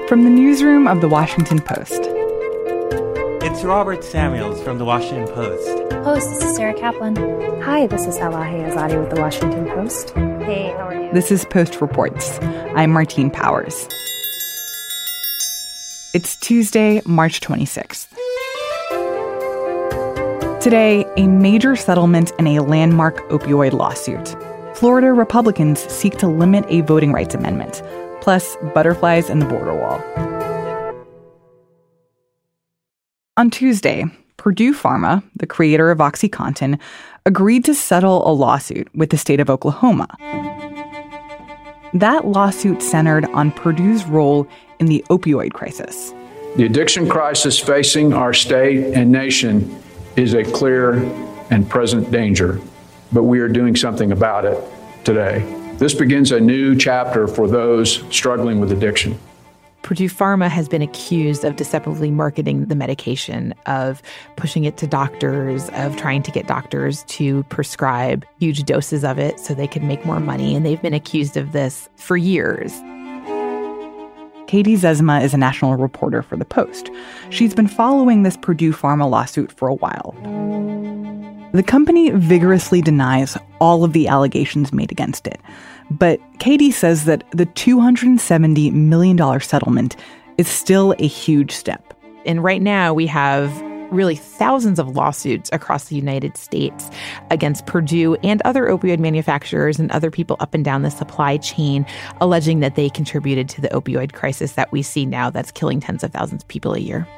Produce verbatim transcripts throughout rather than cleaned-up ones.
From the newsroom of The Washington Post. It's Robert Samuels from The Washington Post. Post, this is Sarah Kaplan. Hi, this is Elahe Azadi with The Washington Post. Hey, how are you? This is Post Reports. I'm Martine Powers. It's Tuesday, March twenty-sixth. Today, a major settlement in a landmark opioid lawsuit. Florida Republicans seek to limit a voting rights amendment, plus butterflies in the border wall. On Tuesday, Purdue Pharma, the creator of OxyContin, agreed to settle a lawsuit with the state of Oklahoma. That lawsuit centered on Purdue's role in the opioid crisis. The addiction crisis facing our state and nation is a clear and present danger, but we are doing something about it today. This begins a new chapter for those struggling with addiction. Purdue Pharma has been accused of deceptively marketing the medication, of pushing it to doctors, of trying to get doctors to prescribe huge doses of it so they could make more money. And they've been accused of this for years. Katie Zezma is a national reporter for The Post. She's been following this Purdue Pharma lawsuit for a while. The company vigorously denies all of the allegations made against it. But Katie says that the two hundred seventy million dollars settlement is still a huge step. And right now we have really thousands of lawsuits across the United States against Purdue and other opioid manufacturers and other people up and down the supply chain, alleging that they contributed to the opioid crisis that we see now that's killing tens of thousands of people a year.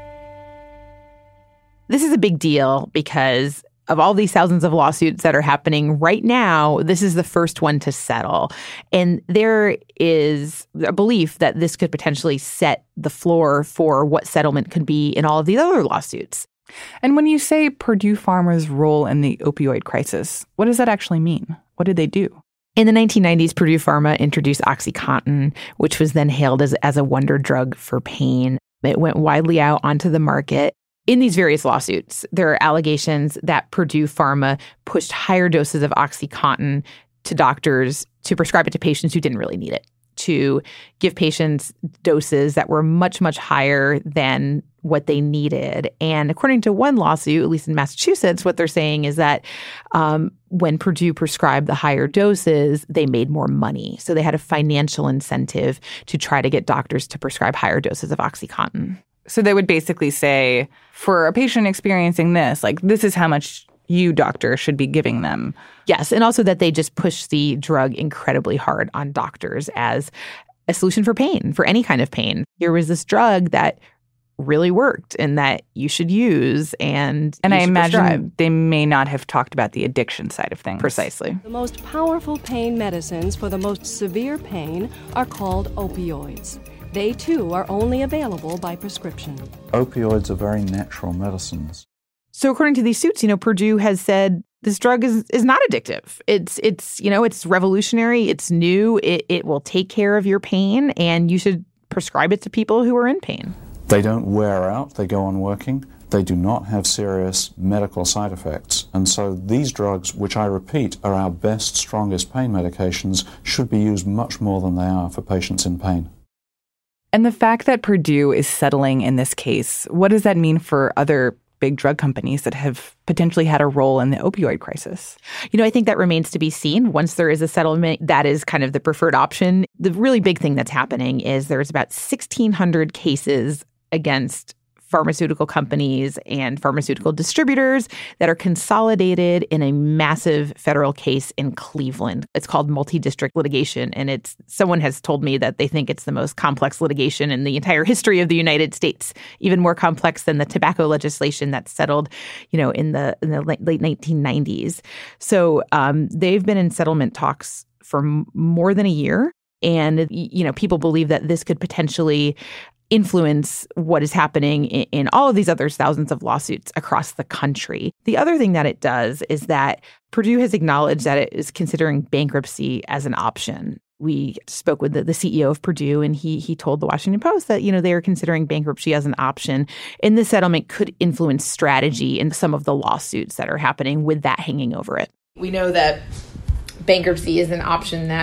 This is a big deal because of all these thousands of lawsuits that are happening right now, this is the first one to settle. And there is a belief that this could potentially set the floor for what settlement could be in all of these other lawsuits. And when you say Purdue Pharma's role in the opioid crisis, what does that actually mean? What did they do? In the nineteen nineties, Purdue Pharma introduced OxyContin, which was then hailed as, as a wonder drug for pain. It went widely out onto the market. In these various lawsuits, there are allegations that Purdue Pharma pushed higher doses of OxyContin to doctors to prescribe it to patients who didn't really need it, to give patients doses that were much, much higher than what they needed. And according to one lawsuit, at least in Massachusetts, what they're saying is that um, when Purdue prescribed the higher doses, they made more money. So they had a financial incentive to try to get doctors to prescribe higher doses of OxyContin. So they would basically say, for a patient experiencing this, like, this is how much you, doctor, should be giving them. Yes, and also that they just push the drug incredibly hard on doctors as a solution for pain, for any kind of pain. Here was this drug that really worked and that you should use and And you I should imagine prescribe. They may not have talked about the addiction side of things. Precisely. The most powerful pain medicines for the most severe pain are called opioids. They, too, are only available by prescription. Opioids are very natural medicines. So according to these suits, you know, Purdue has said this drug is is not addictive. It's, it's you know, it's revolutionary. It's new. It, it will take care of your pain, and you should prescribe it to people who are in pain. They don't wear out. They go on working. They do not have serious medical side effects. And so these drugs, which I repeat are our best, strongest pain medications, should be used much more than they are for patients in pain. And the fact that Purdue is settling in this case, what does that mean for other big drug companies that have potentially had a role in the opioid crisis? You know, I think that remains to be seen. Once there is a settlement, that is kind of the preferred option. The really big thing that's happening is there's about sixteen hundred cases against pharmaceutical companies and pharmaceutical distributors that are consolidated in a massive federal case in Cleveland. It's called multi-district litigation, and it's someone has told me that they think it's the most complex litigation in the entire history of the United States, even more complex than the tobacco legislation that settled, you know, in the in the late nineteen nineties. So um, they've been in settlement talks for m- more than a year, and you know, people believe that this could potentially influence what is happening in, in all of these other thousands of lawsuits across the country. The other thing that it does is that Purdue has acknowledged that it is considering bankruptcy as an option. We spoke with the, the C E O of Purdue, and he he told the Washington Post that, you know, they are considering bankruptcy as an option. And this settlement could influence strategy in some of the lawsuits that are happening with that hanging over it. We know that bankruptcy is an option that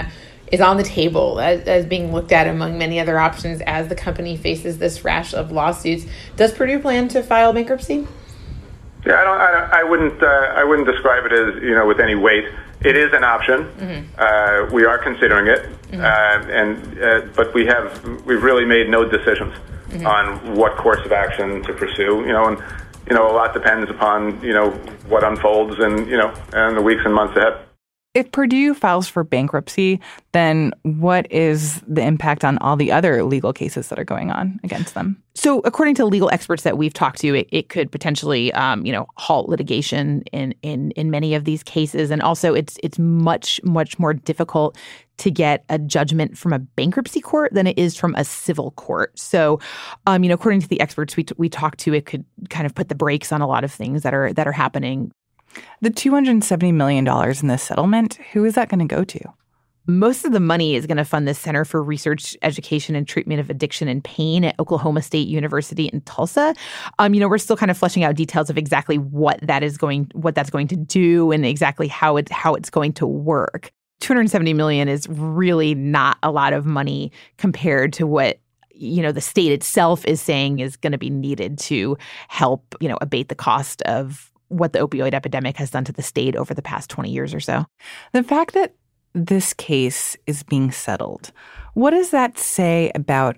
is on the table as, as being looked at among many other options as the company faces this rash of lawsuits. Does Purdue plan to file bankruptcy? Yeah, I don't. I, don't, I wouldn't. Uh, I wouldn't describe it as, you know, with any weight. It is an option. Mm-hmm. Uh, we are considering it, mm-hmm. uh, and uh, but we have we've really made no decisions mm-hmm. on what course of action to pursue. You know, and you know, a lot depends upon, you know, what unfolds in, you know, in the weeks and months ahead. If Purdue files for bankruptcy, then what is the impact on all the other legal cases that are going on against them? So according to legal experts that we've talked to, it, it could potentially, um, you know, halt litigation in, in in many of these cases. And also it's it's much, much more difficult to get a judgment from a bankruptcy court than it is from a civil court. So, um, you know, according to the experts we t- we talked to, it could kind of put the brakes on a lot of things that are that are happening. The two hundred seventy million dollars in this settlement, who is that going to go to? Most of the money is going to fund the Center for Research, Education, and Treatment of Addiction and Pain at Oklahoma State University in Tulsa. Um, you know, we're still kind of fleshing out details of exactly what that is going, what that's going to do, and exactly how it how it's going to work. two hundred seventy million dollars is really not a lot of money compared to what, you know, the state itself is saying is going to be needed to help, you know, abate the cost of what the opioid epidemic has done to the state over the past twenty years or so. The fact that this case is being settled, what does that say about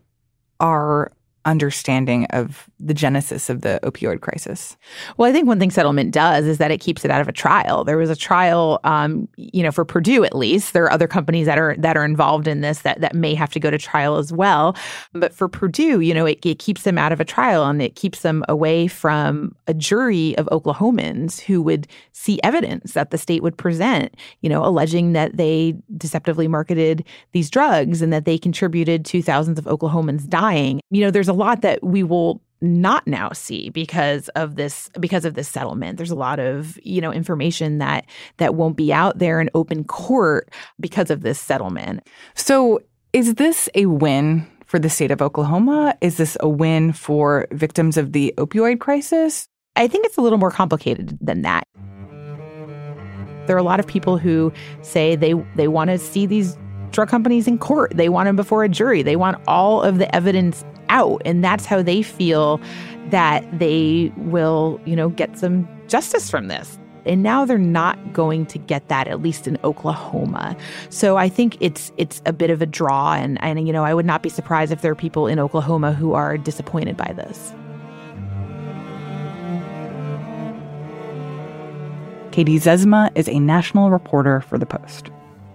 our understanding of the genesis of the opioid crisis? Well, I think one thing settlement does is that it keeps it out of a trial. There was a trial, um, you know, for Purdue at least. There are other companies that are that are involved in this that, that may have to go to trial as well. But for Purdue, you know, it, it keeps them out of a trial and it keeps them away from a jury of Oklahomans who would see evidence that the state would present, you know, alleging that they deceptively marketed these drugs and that they contributed to thousands of Oklahomans dying. You know, there's a lot that we will not now see because of this because of this settlement. There's a lot of, you know, information that that won't be out there in open court because of this settlement. So is this a win for the state of Oklahoma? Is this a win for victims of the opioid crisis? I think it's a little more complicated than that. There are a lot of people who say they they want to see these drug companies in court. They want them before a jury. They want all of the evidence out. And that's how they feel that they will, you know, get some justice from this. And now they're not going to get that, at least in Oklahoma. So I think it's it's a bit of a draw. And, and, you know, I would not be surprised if there are people in Oklahoma who are disappointed by this. Katie Zezma is a national reporter for The Post.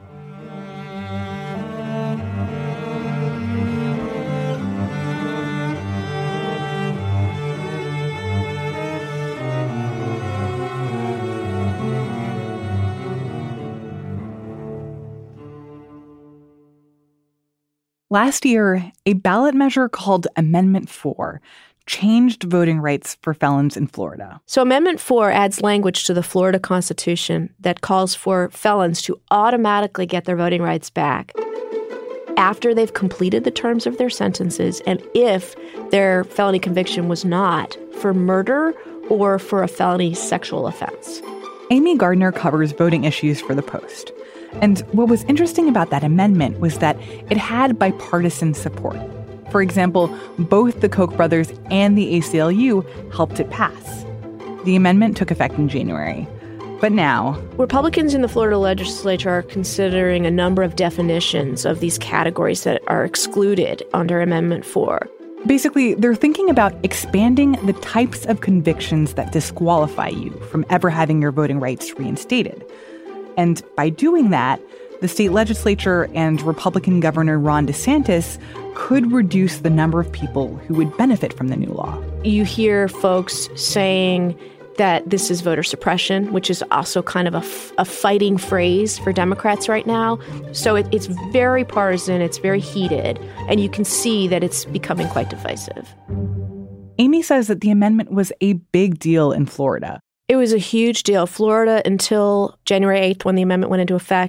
Last year, a ballot measure called Amendment four changed voting rights for felons in Florida. So Amendment four adds language to the Florida Constitution that calls for felons to automatically get their voting rights back after they've completed the terms of their sentences and if their felony conviction was not for murder or for a felony sexual offense. Amy Gardner covers voting issues for The Post. And what was interesting about that amendment was that it had bipartisan support. For example, both the Koch brothers and the A C L U helped it pass. The amendment took effect in January. But now, Republicans in the Florida legislature are considering a number of definitions of these categories that are excluded under Amendment four. Basically, they're thinking about expanding the types of convictions that disqualify you from ever having your voting rights reinstated. And by doing that, the state legislature and Republican Governor Ron DeSantis could reduce the number of people who would benefit from the new law. You hear folks saying that this is voter suppression, which is also kind of a, f- a fighting phrase for Democrats right now. So it, it's very partisan, it's very heated, and you can see that it's becoming quite divisive. Amy says that the amendment was a big deal in Florida. It was a huge deal. Florida, until January eighth, when the amendment went into effect,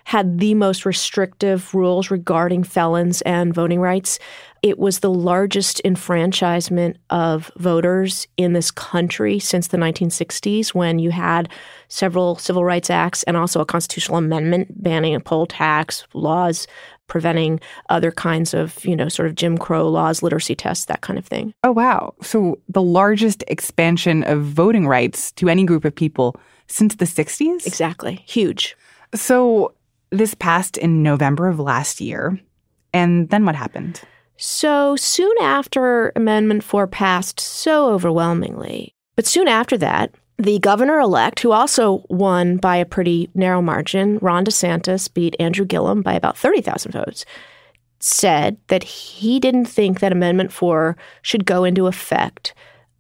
had the most restrictive rules regarding felons and voting rights. It was the largest enfranchisement of voters in this country since the nineteen sixties, when you had several civil rights acts and also a constitutional amendment banning a poll tax, laws preventing other kinds of, you know, sort of Jim Crow laws, literacy tests, that kind of thing. Oh, wow. So the largest expansion of voting rights to any group of people since the sixties? Exactly. Huge. So this passed in November of last year. And then what happened? So soon after Amendment four passed so overwhelmingly, but soon after that, the governor-elect, who also won by a pretty narrow margin, Ron DeSantis beat Andrew Gillum by about thirty thousand votes, said that he didn't think that Amendment four should go into effect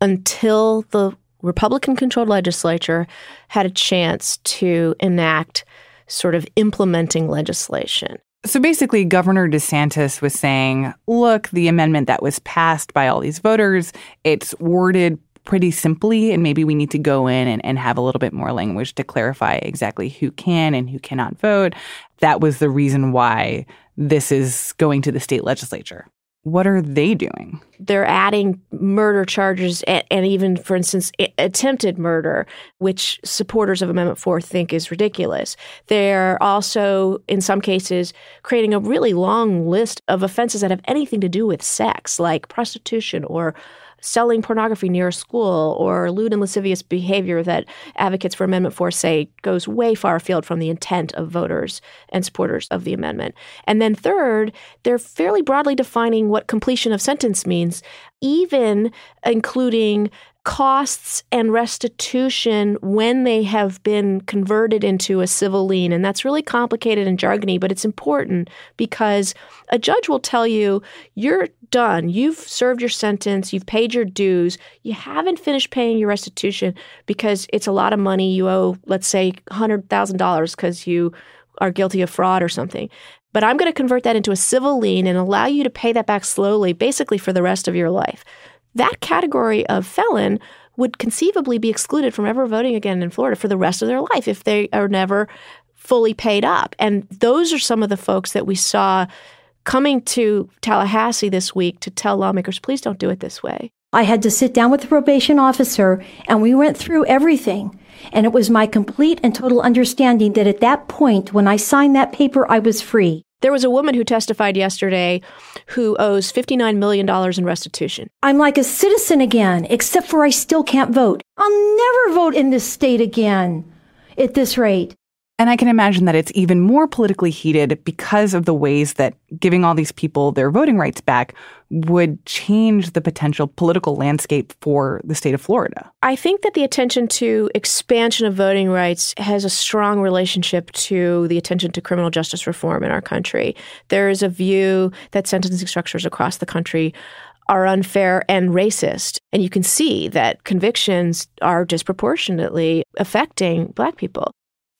until the Republican-controlled legislature had a chance to enact sort of implementing legislation. So basically, Governor DeSantis was saying, look, the amendment that was passed by all these voters, it's worded pretty simply, and maybe we need to go in and, and have a little bit more language to clarify exactly who can and who cannot vote. That was the reason why this is going to the state legislature. What are they doing? They're adding murder charges and, and even, for instance, attempted murder, which supporters of Amendment four think is ridiculous. They're also, in some cases, creating a really long list of offenses that have anything to do with sex, like prostitution or selling pornography near a school, or lewd and lascivious behavior that advocates for Amendment four say goes way far afield from the intent of voters and supporters of the amendment. And then third, they're fairly broadly defining what completion of sentence means, even including costs and restitution when they have been converted into a civil lien. And that's really complicated and jargony, but it's important because a judge will tell you, you're done. You've served your sentence. You've paid your dues. You haven't finished paying your restitution because it's a lot of money. You owe, let's say, one hundred thousand dollars because you are guilty of fraud or something. But I'm going to convert that into a civil lien and allow you to pay that back slowly, basically for the rest of your life. That category of felon would conceivably be excluded from ever voting again in Florida for the rest of their life if they are never fully paid up. And those are some of the folks that we saw coming to Tallahassee this week to tell lawmakers, please don't do it this way. I had to sit down with the probation officer, and we went through everything. And it was my complete and total understanding that at that point, when I signed that paper, I was free. There was a woman who testified yesterday who owes fifty-nine million dollars in restitution. I'm like a citizen again, except for I still can't vote. I'll never vote in this state again at this rate. And I can imagine that it's even more politically heated because of the ways that giving all these people their voting rights back would change the potential political landscape for the state of Florida. I think that the attention to expansion of voting rights has a strong relationship to the attention to criminal justice reform in our country. There is a view that sentencing structures across the country are unfair and racist. And you can see that convictions are disproportionately affecting Black people.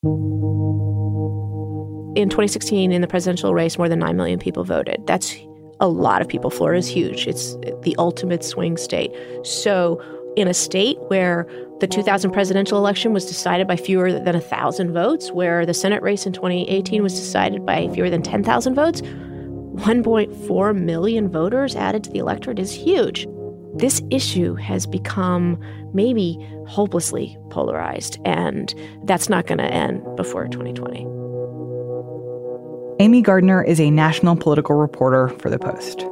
In twenty sixteen, in the presidential race, more than nine million people voted. That's a lot of people. Florida is huge. It's the ultimate swing state. So in a state where the two thousand presidential election was decided by fewer than one thousand votes, where the Senate race in twenty eighteen was decided by fewer than ten thousand votes, one point four million voters added to the electorate is huge. This issue has become maybe hopelessly polarized, and that's not going to end before twenty twenty. Amy Gardner is a national political reporter for The Post.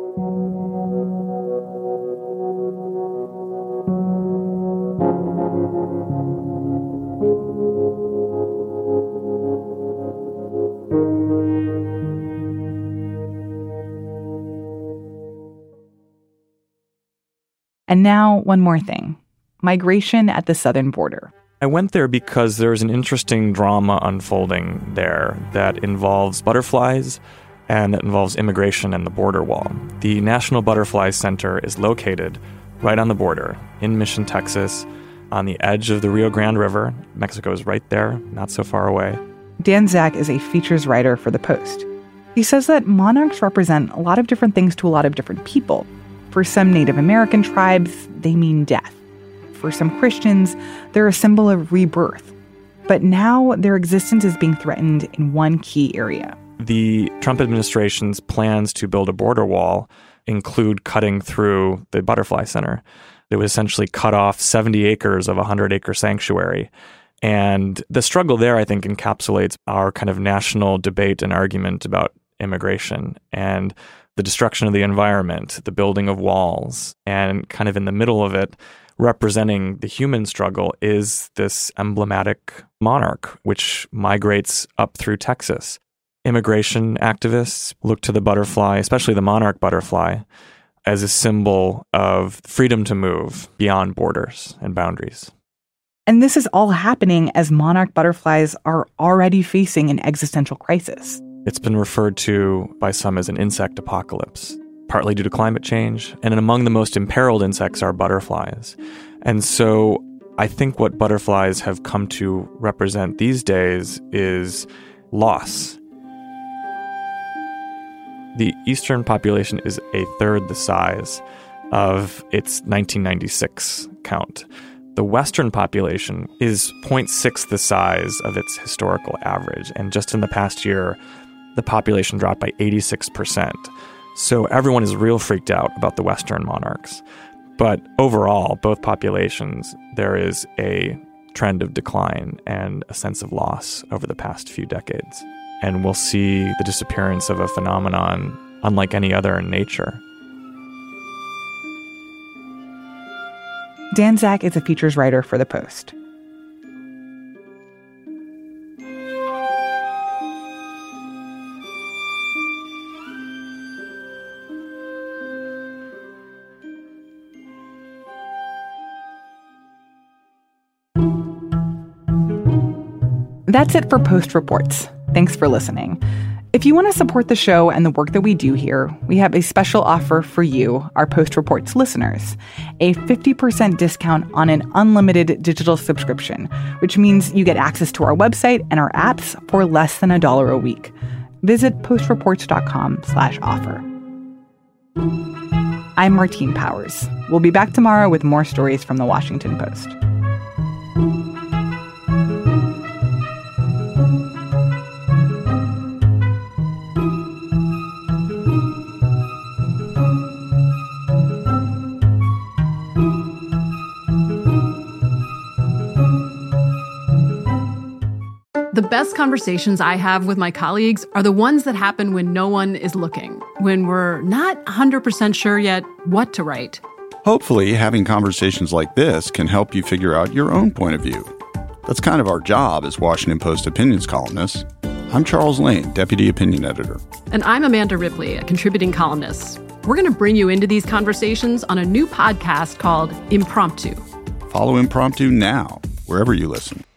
And now, one more thing. Migration at the southern border. I went there because there's an interesting drama unfolding there that involves butterflies and that involves immigration and the border wall. The National Butterfly Center is located right on the border in Mission, Texas, on the edge of the Rio Grande River. Mexico is right there, not so far away. Dan Zak is a features writer for The Post. He says that monarchs represent a lot of different things to a lot of different people. For some Native American tribes, they mean death. For some Christians, they're a symbol of rebirth. But now their existence is being threatened in one key area. The Trump administration's plans to build a border wall include cutting through the Butterfly Center. It would essentially cut off seventy acres of a hundred-acre sanctuary. And the struggle there, I think, encapsulates our kind of national debate and argument about immigration and the destruction of the environment, the building of walls, and kind of in the middle of it, representing the human struggle, is this emblematic monarch, which migrates up through Texas. Immigration activists look to the butterfly, especially the monarch butterfly, as a symbol of freedom to move beyond borders and boundaries. And this is all happening as monarch butterflies are already facing an existential crisis. It's been referred to by some as an insect apocalypse, partly due to climate change. And among the most imperiled insects are butterflies. And so I think what butterflies have come to represent these days is loss. The eastern population is a third the size of its nineteen ninety-six count. The western population is zero point six the size of its historical average. And just in the past year, the population dropped by eighty-six percent. So everyone is real freaked out about the western monarchs. But overall, both populations, there is a trend of decline and a sense of loss over the past few decades. And we'll see the disappearance of a phenomenon unlike any other in nature. Dan Zak is a features writer for The Post. That's it for Post Reports. Thanks for listening. If you want to support the show and the work that we do here, we have a special offer for you, our Post Reports listeners, a fifty percent discount on an unlimited digital subscription, which means you get access to our website and our apps for less than a dollar a week. Visit postreports.com slash offer. I'm Martine Powers. We'll be back tomorrow with more stories from The Washington Post. The best conversations I have with my colleagues are the ones that happen when no one is looking, when we're not one hundred percent sure yet what to write. Hopefully, having conversations like this can help you figure out your own point of view. That's kind of our job as Washington Post opinions columnists. I'm Charles Lane, Deputy Opinion Editor. And I'm Amanda Ripley, a contributing columnist. We're going to bring you into these conversations on a new podcast called Impromptu. Follow Impromptu now, wherever you listen.